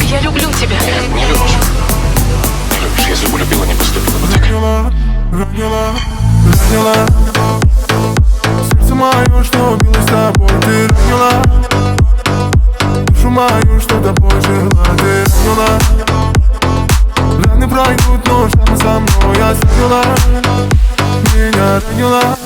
Я люблю тебя. Нет, не любишь. Не любишь. Если бы любила, не поступила бы так. Ранила сердце мое, что билось с тобой. Ты ранила душу мою, что тобой жила. Ты ранила. Раны пройдут, но шрамы со мной оставила. Меня ранила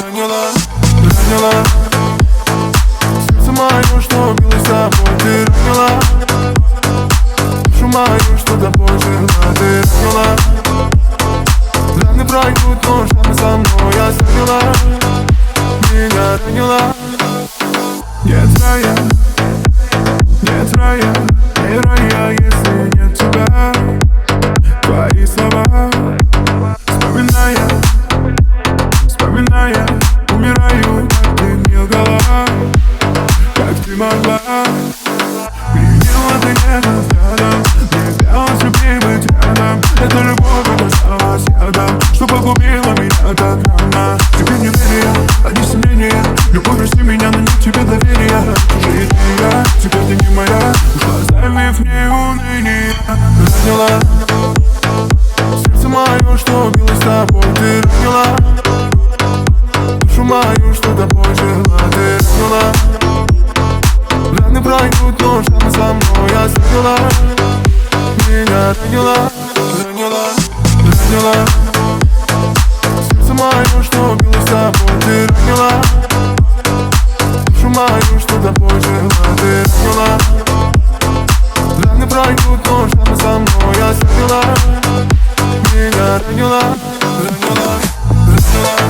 сердце мое, что билось с тобой. Ты ранила душу мою, что тобой жила. Ты ранила. Раны пройдут, но шрамы со мной оставила. Меня ранила. Нет рая, не рая, если нет тебя. Твои слова, вспоминая, умираю, как ты мне лгала. Как ты могла, переменила ты нежным взглядом. Мне сделалось любви быть рядом. Это любовь, это осталась ядом, что погубила меня так рано. Тебе не верю, одни сомнения. Любовь, прости меня, но нет тебе доверия. Чужие дни, теперь ты не моя. Ушла, оставив мне уныние. Ранила сердце мое, что билось с тобой. Ты ранила душу мою, что тобой жила. Ты ранила. Раны пройдут, но шрамы со мной оставила. Меня ранила сердце мое, что билось с тобой. Ты ранила душу мою, что тобой жила. Ты ранила. Раны пройдут, но шрамы со мной оставила. Меня ранила.